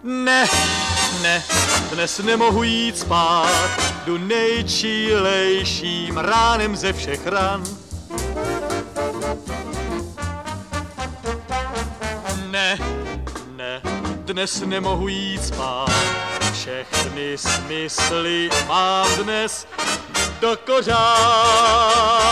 Ne, ne, dnes nemohu jít spát, jdu nejčilejším ránem ze všech ran. Ne, ne, dnes nemohu jít spát, všechny smysly mám dnes do kořán.